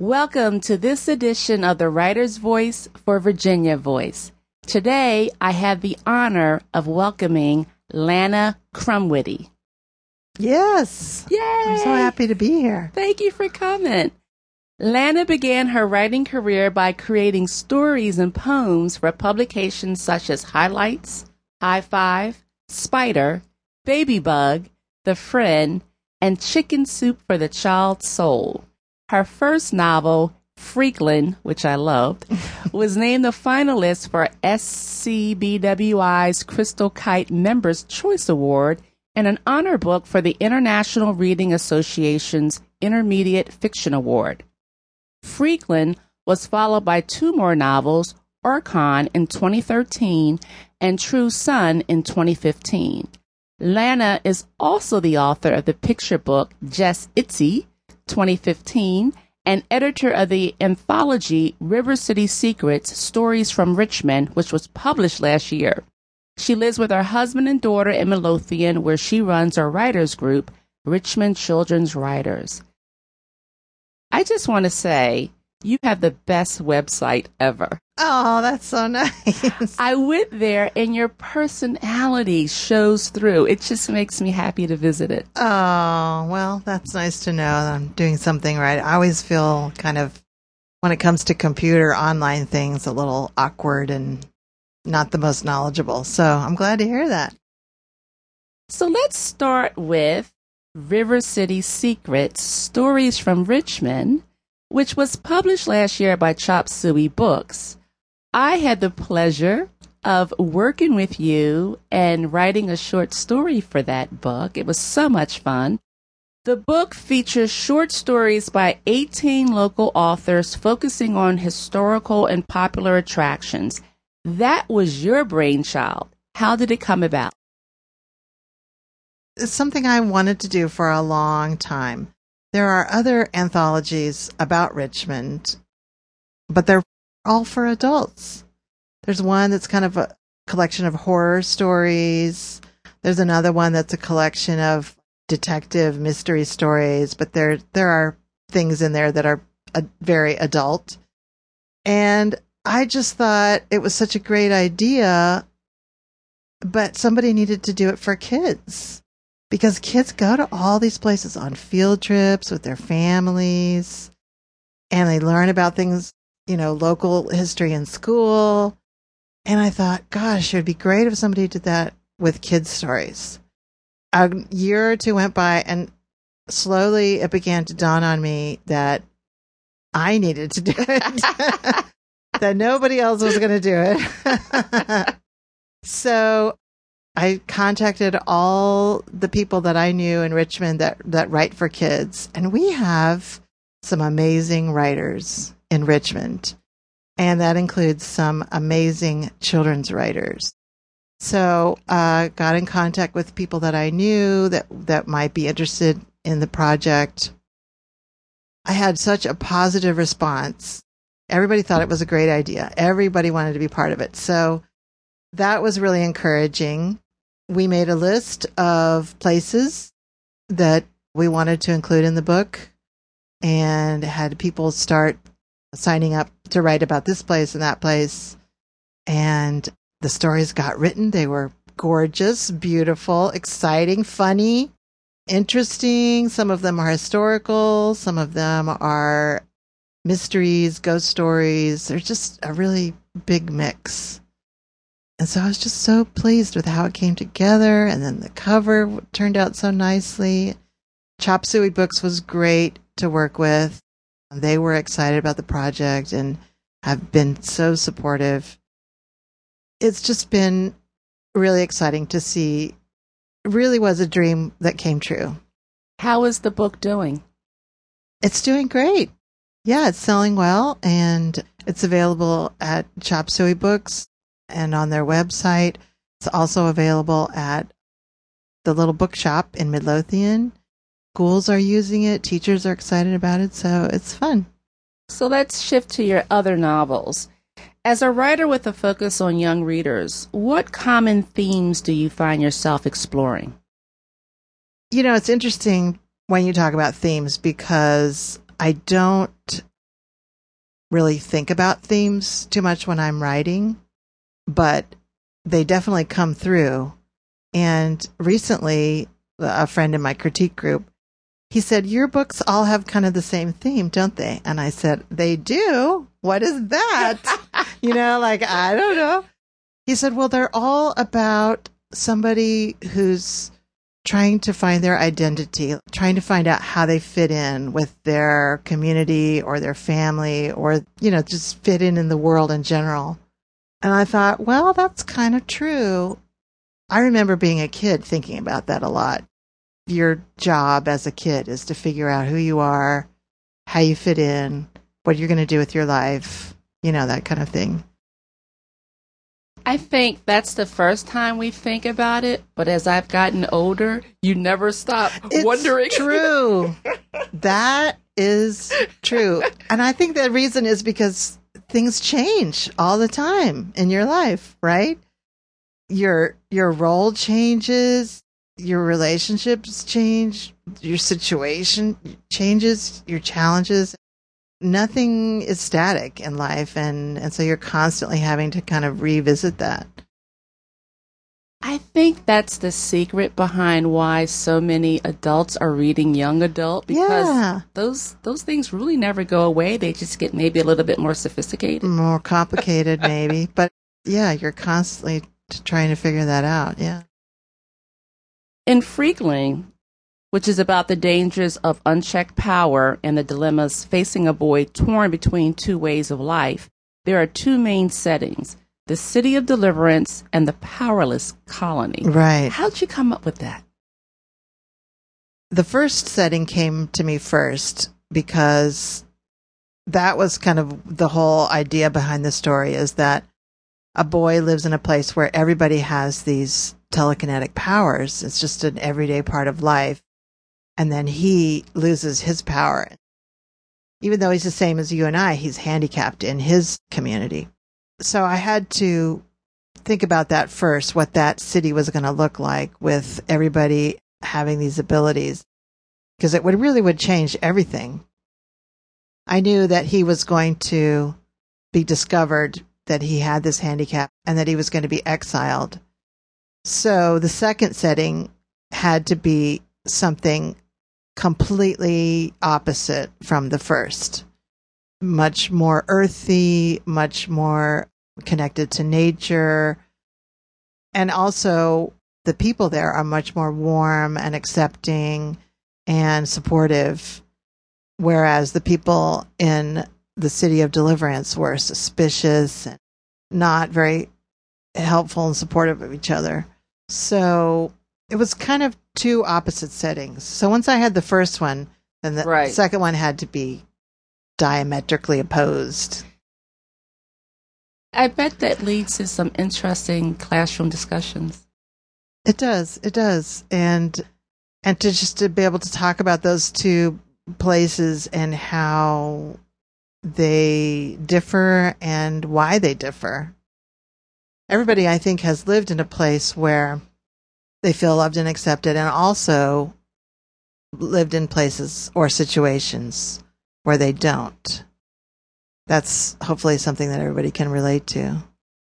Welcome to this edition of the Writer's Voice for Virginia Voice. Today, I have the honor of welcoming Lana Crumwitty. Yes. Yay! I'm so happy to be here. Thank you for coming. Lana began her writing career by creating stories and poems for publications such as Highlights, High Five, Spider, Baby Bug, The Friend, and Chicken Soup for the Child's Soul. Her first novel, Freakland, which I loved, was named a finalist for SCBWI's Crystal Kite Members' Choice Award and an honor book for the International Reading Association's Intermediate Fiction Award. Freakland was followed by two more novels, Orcon in 2013 and True Sun in 2015. Lana is also the author of the picture book Jess Itzy, 2015, and editor of the anthology River City Secrets, Stories from Richmond, which was published last year. She lives with her husband and daughter in Midlothian, where she runs her writers group, Richmond Children's Writers. I just want to say, you have the best website ever. Oh, that's so nice. I went there and your personality shows through. It just makes me happy to visit it. Oh, well, that's nice to know that I'm doing something right. I always feel kind of, when it comes to computer online things, a little awkward and not the most knowledgeable. So I'm glad to hear that. So let's start with River City Secrets, Stories from Richmond, which was published last year by Chop Suey Books. I had the pleasure of working with you and writing a short story for that book. It was so much fun. The book features short stories by 18 local authors focusing on historical and popular attractions. That was your brainchild. How did it come about? It's something I wanted to do for a long time. There are other anthologies about Richmond, but they're all for adults. There's one that's kind of a collection of horror stories. There's another one that's a collection of detective mystery stories, but there are things in there that are very adult. And I just thought it was such a great idea, but somebody needed to do it for kids. Because kids go to all these places on field trips with their families, and they learn about things, local history in school. And I thought, gosh, it would be great if somebody did that with kids' stories. A year or two went by, and slowly it began to dawn on me that I needed to do it, that nobody else was going to do it. So I contacted all the people that I knew in Richmond that write for kids. And we have some amazing writers in Richmond. And that includes some amazing children's writers. So got in contact with people that I knew that might be interested in the project. I had such a positive response. Everybody thought it was a great idea. Everybody wanted to be part of it. So that was really encouraging. We made a list of places that we wanted to include in the book and had people start signing up to write about this place and that place. And the stories got written. They were gorgeous, beautiful, exciting, funny, interesting. Some of them are historical. Some of them are mysteries, ghost stories. They're just a really big mix. And so I was just so pleased with how it came together. And then the cover turned out so nicely. Chop Suey Books was great to work with. They were excited about the project and have been so supportive. It's just been really exciting to see. It really was a dream that came true. How is the book doing? It's doing great. Yeah, it's selling well, and it's available at Chop Suey Books and on their website. It's also available at the little bookshop in Midlothian. Schools are using it. Teachers are excited about it. So it's fun. So let's shift to your other novels. As a writer with a focus on young readers, what common themes do you find yourself exploring? It's interesting when you talk about themes because I don't really think about themes too much when I'm writing, but they definitely come through. And recently, a friend in my critique group, he said, your books all have kind of the same theme, don't they? And I said, they do? What is that? I don't know. He said, well, they're all about somebody who's trying to find their identity, trying to find out how they fit in with their community or their family or, just fit in the world in general. And I thought, well, that's kind of true. I remember being a kid thinking about that a lot. Your job as a kid is to figure out who you are, how you fit in, what you're going to do with your life, that kind of thing. I think that's the first time we think about it, but as I've gotten older, you never stop wondering. It's true. That is true. And I think the reason is because things change all the time in your life, right? Your role changes, your relationships change, your situation changes, your challenges. Nothing is static in life, and so you're constantly having to kind of revisit that. I think that's the secret behind why so many adults are reading young adult, because those things really never go away. They just get maybe a little bit more sophisticated. More complicated, maybe. But yeah, you're constantly trying to figure that out, yeah. In Freakling, which is about the dangers of unchecked power and the dilemmas facing a boy torn between two ways of life, there are two main settings, the City of Deliverance and the Powerless Colony. Right. How'd you come up with that? The first setting came to me first because that was kind of the whole idea behind the story, is that a boy lives in a place where everybody has these telekinetic powers. It's just an everyday part of life. And then he loses his power. Even though he's the same as you and I, he's handicapped in his community. So I had to think about that first, what that city was going to look like with everybody having these abilities, because it would change everything. I knew that he was going to be discovered, that he had this handicap, and that he was going to be exiled. So the second setting had to be something completely opposite from the first. Much more earthy, much more connected to nature. And also, the people there are much more warm and accepting and supportive, whereas the people in the City of Deliverance were suspicious and not very helpful and supportive of each other. So it was kind of two opposite settings. So once I had the first one, then the second one had to be diametrically opposed. I bet that leads to some interesting classroom discussions. It does. And to be able to talk about those two places and how they differ and why they differ. Everybody, I think, has lived in a place where they feel loved and accepted, and also lived in places or situations where they don't. That's hopefully something that everybody can relate to.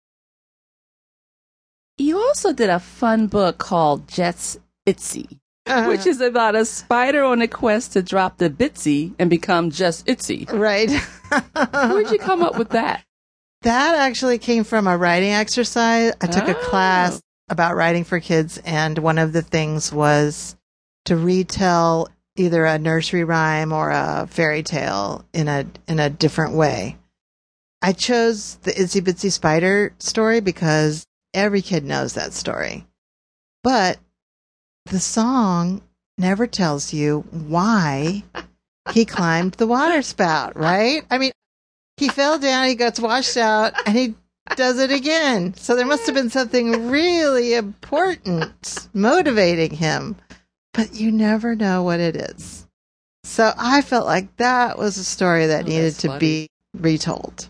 You also did a fun book called Just Itsy, which is about a spider on a quest to drop the bitsy and become just itsy. Right. Where'd you come up with that? That actually came from a writing exercise. I took a class about writing for kids, and one of the things was to retell either a nursery rhyme or a fairy tale in a different way. I chose the Itsy Bitsy Spider story because every kid knows that story. But the song never tells you why he climbed the water spout, right? I mean, he fell down, he gets washed out, and he does it again. So there must have been something really important motivating him. But you never know what it is. So I felt like that was a story that needed to be retold.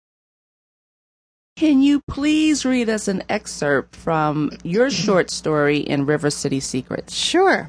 Can you please read us an excerpt from your short story in River City Secrets? Sure.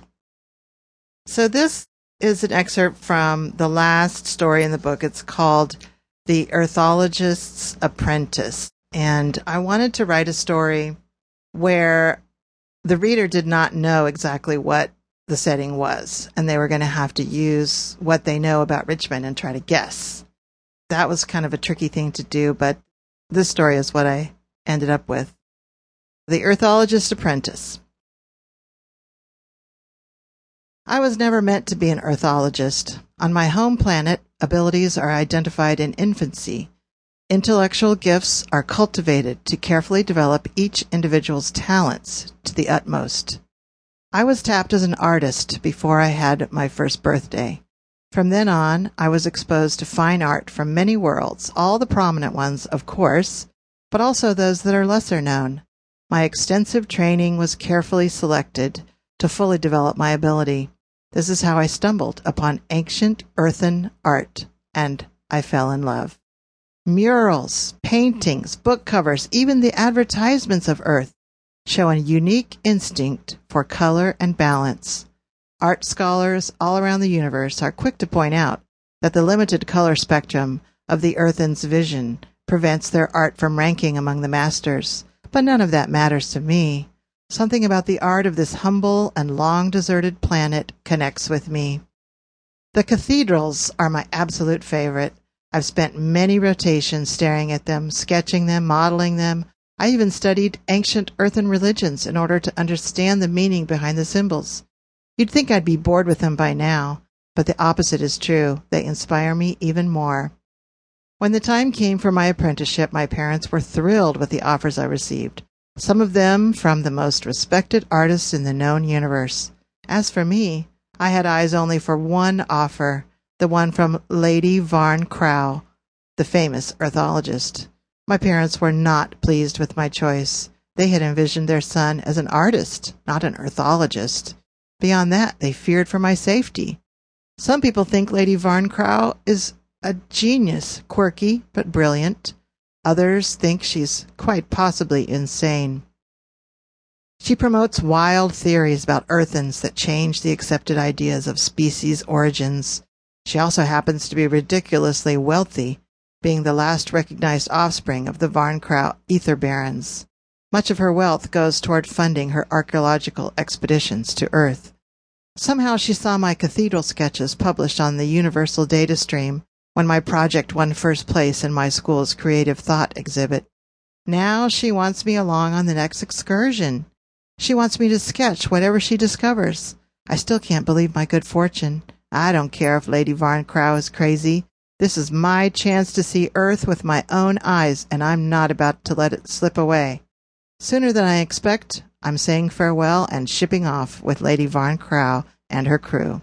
So this is an excerpt from the last story in the book. It's called The Earthologist's Apprentice. And I wanted to write a story where the reader did not know exactly what the setting was, and they were going to have to use what they know about Richmond and try to guess. That was kind of a tricky thing to do, but this story is what I ended up with. The Earthologist's Apprentice. I was never meant to be an earthologist. On my home planet, abilities are identified in infancy. Intellectual gifts are cultivated to carefully develop each individual's talents to the utmost. I was tapped as an artist before I had my first birthday. From then on, I was exposed to fine art from many worlds, all the prominent ones, of course, but also those that are lesser known. My extensive training was carefully selected to fully develop my ability. This is how I stumbled upon ancient earthen art, and I fell in love. Murals, paintings, book covers, even the advertisements of Earth show a unique instinct for color and balance. Art scholars all around the universe are quick to point out that the limited color spectrum of the Earthen's vision prevents their art from ranking among the masters, but none of that matters to me. Something about the art of this humble and long-deserted planet connects with me. The cathedrals are my absolute favorite. I've spent many rotations staring at them, sketching them, modeling them. I even studied ancient earthen religions in order to understand the meaning behind the symbols. You'd think I'd be bored with them by now, but the opposite is true. They inspire me even more. When the time came for my apprenticeship, my parents were thrilled with the offers I received, some of them from the most respected artists in the known universe. As for me, I had eyes only for one offer, the one from Lady Varn Crow, the famous earthologist. My parents were not pleased with my choice. They had envisioned their son as an artist, not an earthologist. Beyond that, they feared for my safety. Some people think Lady Varn Crow is a genius, quirky but brilliant. Others think she's quite possibly insane. She promotes wild theories about earthens that change the accepted ideas of species origins. She also happens to be ridiculously wealthy, being the last recognized offspring of the Varn Crow ether barons. Much of her wealth goes toward funding her archaeological expeditions to Earth. Somehow she saw my cathedral sketches published on the Universal Data Stream when my project won first place in my school's Creative Thought exhibit. Now she wants me along on the next excursion. She wants me to sketch whatever she discovers. I still can't believe my good fortune. I don't care if Lady Varn Crow is crazy. This is my chance to see Earth with my own eyes, and I'm not about to let it slip away. Sooner than I expect, I'm saying farewell and shipping off with Lady Varn Crow and her crew.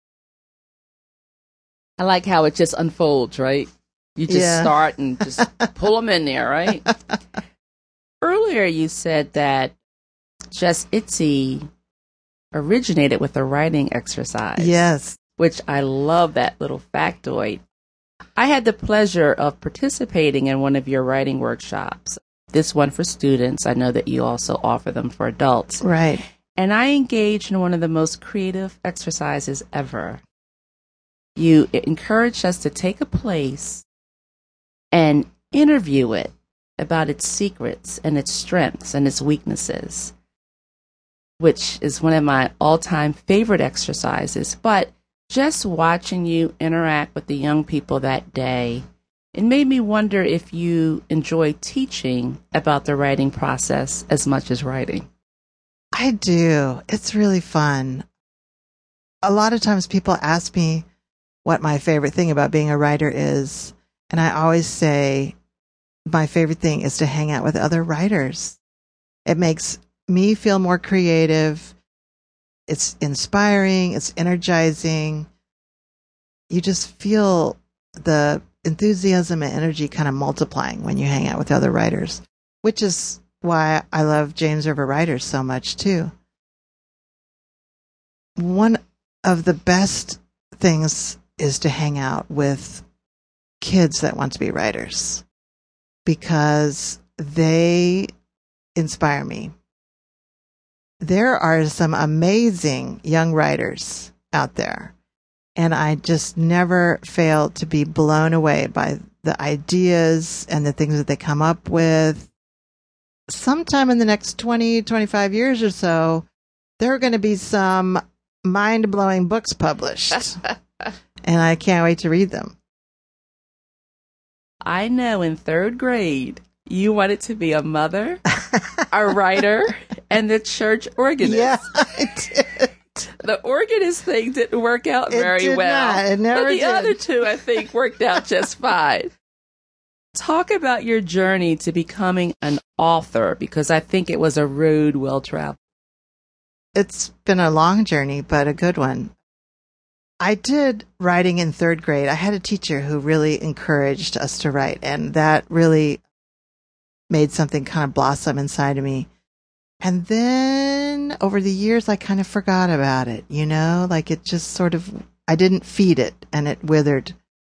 I like how it just unfolds, right? You just start and just pull them in there, right? Earlier you said that Jess Itzey originated with a writing exercise. Yes. Which I love that little factoid. I had the pleasure of participating in one of your writing workshops. This one for students. I know that you also offer them for adults. Right. And I engaged in one of the most creative exercises ever. You encouraged us to take a place and interview it about its secrets and its strengths and its weaknesses, which is one of my all-time favorite exercises. But just watching you interact with the young people that day, it made me wonder if you enjoy teaching about the writing process as much as writing. I do. It's really fun. A lot of times people ask me what my favorite thing about being a writer is, and I always say my favorite thing is to hang out with other writers. It makes me feel more creative. It's inspiring. It's energizing. You just feel the enthusiasm and energy kind of multiplying when you hang out with other writers, which is why I love James River Writers so much too. One of the best things is to hang out with kids that want to be writers because they inspire me. There are some amazing young writers out there, and I just never fail to be blown away by the ideas and the things that they come up with. Sometime in the next 20, 25 years or so, there are going to be some mind-blowing books published. And I can't wait to read them. I know in third grade, you wanted to be a mother, a writer, and the church organist. Yeah, I did. The organist thing didn't work out very well. Not. It never but the did. other two, I think, worked out just fine. Talk about your journey to becoming an author, because I think it was a road well traveled. It's been a long journey, but a good one. I did writing in third grade. I had a teacher who really encouraged us to write, and that really made something kind of blossom inside of me. And then over the years, I kind of forgot about it, like it just sort of, I didn't feed it and it withered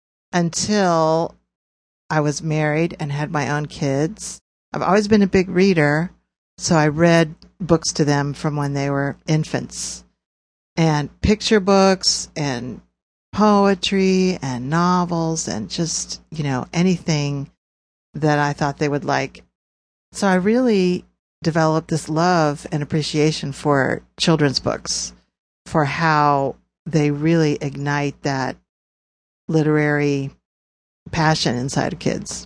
until I was married and had my own kids. I've always been a big reader, so I read books to them from when they were infants. And picture books and poetry and novels and just, anything that I thought they would like. So I really developed this love and appreciation for children's books, for how they really ignite that literary passion inside of kids.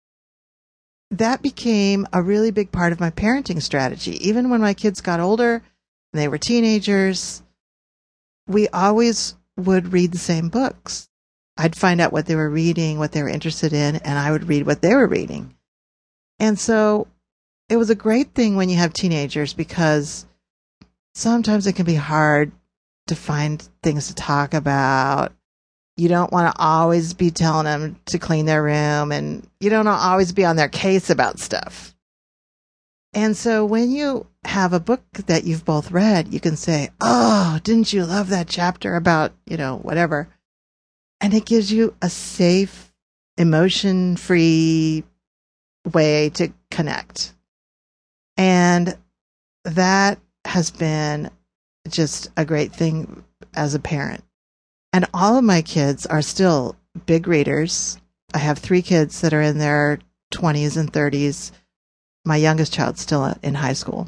That became a really big part of my parenting strategy. Even when my kids got older and they were teenagers, we always would read the same books. I'd find out what they were reading, what they were interested in, and I would read what they were reading. And so it was a great thing when you have teenagers, because sometimes it can be hard to find things to talk about. You don't want to always be telling them to clean their room, and you don't want to always be on their case about stuff. And so when you have a book that you've both read, you can say, "Oh, didn't you love that chapter about, whatever?" And it gives you a safe, emotion-free way to connect. And that has been just a great thing as a parent. And all of my kids are still big readers. I have 3 kids that are in their 20s and 30s. My youngest child's still in high school.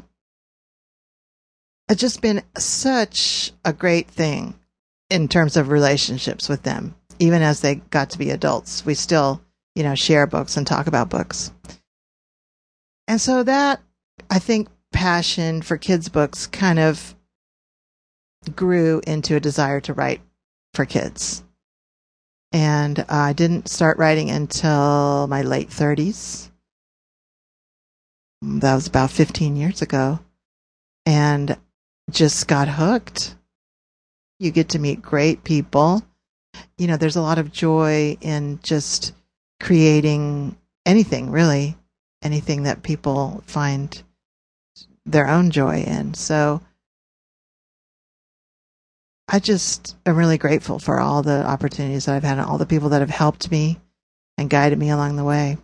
It's just been such a great thing in terms of relationships with them. Even as they got to be adults, we still, share books and talk about books. And so that, I think, passion for kids' books kind of grew into a desire to write for kids. And I didn't start writing until my late 30s. That was about 15 years ago. And just got hooked. You get to meet great people. There's a lot of joy in just creating anything, really. Anything that people find their own joy in. So I just am really grateful for all the opportunities that I've had and all the people that have helped me and guided me along the way.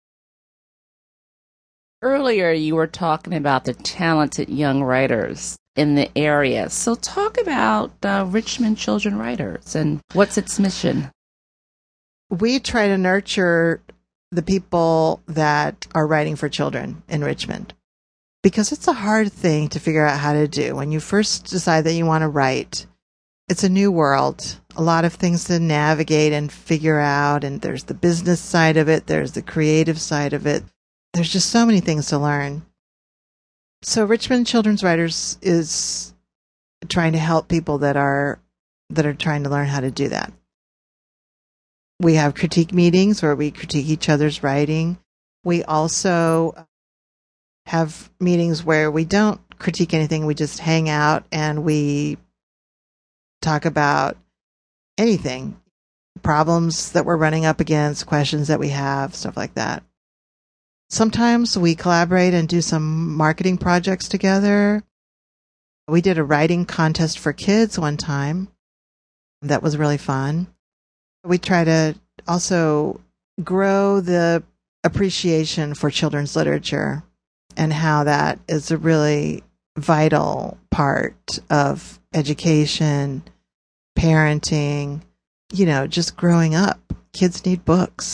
Earlier, you were talking about the talented young writers in the area. So talk about Richmond Children Writers and what's its mission. We try to nurture the people that are writing for children in Richmond, because it's a hard thing to figure out how to do. When you first decide that you want to write, it's a new world, a lot of things to navigate and figure out, and there's the business side of it, there's the creative side of it. There's just so many things to learn. So Richmond Children's Writers is trying to help people that are trying to learn how to do that. We have critique meetings where we critique each other's writing. We also have meetings where we don't critique anything. We just hang out and we talk about anything, problems that we're running up against, questions that we have, stuff like that. Sometimes we collaborate and do some marketing projects together. We did a writing contest for kids one time. That was really fun. We try to also grow the appreciation for children's literature and how that is a really vital part of education, parenting, just growing up. Kids need books.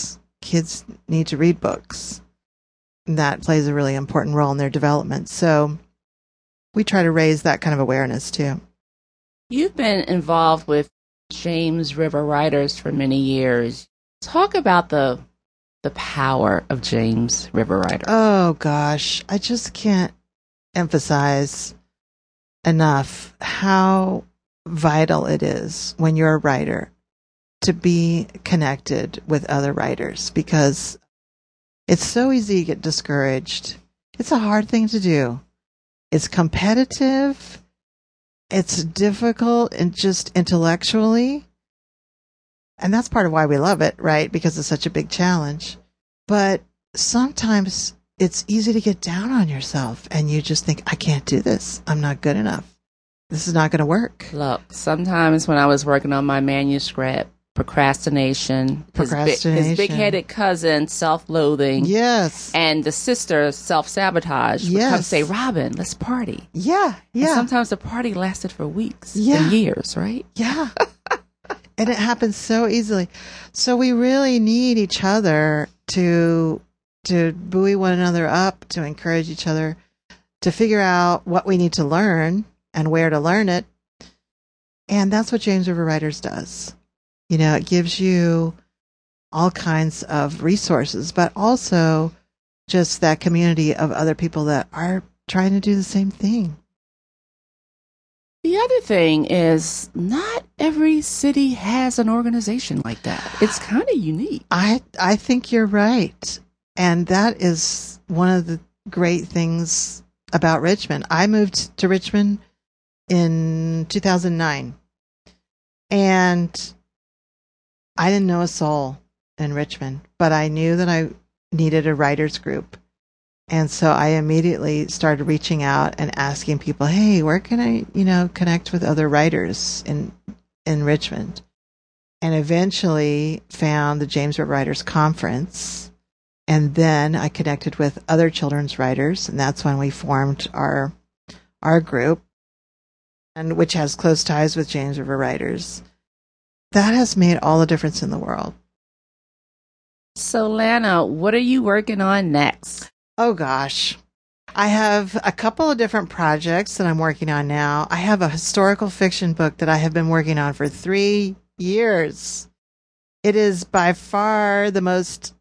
kids need to read books. That plays a really important role in their development. So we try to raise that kind of awareness too. You've been involved with James River Writers for many years. Talk about the power of James River Writers. Oh gosh, I just can't emphasize enough how vital it is when you're a writer to be connected with other writers, because it's so easy to get discouraged. It's a hard thing to do. It's competitive. It's difficult and just intellectually. And that's part of why we love it, right? Because it's such a big challenge. But sometimes it's easy to get down on yourself and you just think, I can't do this. I'm not good enough. This is not going to work. Look, sometimes when I was working on my manuscript, procrastination. His big-headed cousin, self-loathing. Yes. And the sister, self-sabotage. Would come say, Robin, let's party. Yeah, yeah. And sometimes the party lasted for weeks and years, right? Yeah. And it happens so easily. So we really need each other to buoy one another up, to encourage each other, to figure out what we need to learn and where to learn it. And that's what James River Writers does. You know, it gives you all kinds of resources, but also just that community of other people that are trying to do the same thing. The other thing is not every city has an organization like that. It's kind of unique. I think you're right. And that is one of the great things about Richmond. I moved to Richmond in 2009. And I didn't know a soul in Richmond, but I knew that I needed a writers group. And so I immediately started reaching out and asking people, hey, where can I, connect with other writers in Richmond? And eventually found the James River Writers Conference. And then I connected with other children's writers. And that's when we formed our group, and which has close ties with James River Writers. That has made all the difference in the world. So, Lana, what are you working on next? Oh, gosh. I have a couple of different projects that I'm working on now. I have a historical fiction book that I have been working on for 3 years. It is by far the most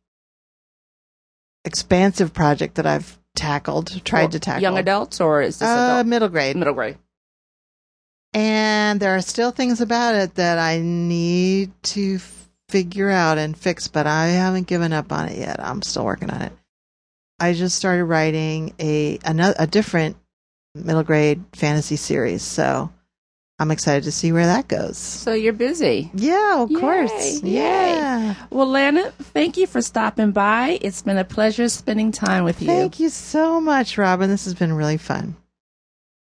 expansive project that I've tried to tackle. Young adults, or is this adult? Middle grade. Middle grade. And there are still things about it that I need to figure out and fix, but I haven't given up on it yet. I'm still working on it. I just started writing a different middle grade fantasy series, so I'm excited to see where that goes. So you're busy. Yeah, of course. Yay. Yeah. Well, Lana, thank you for stopping by. It's been a pleasure spending time with you. Thank you so much, Robin. This has been really fun.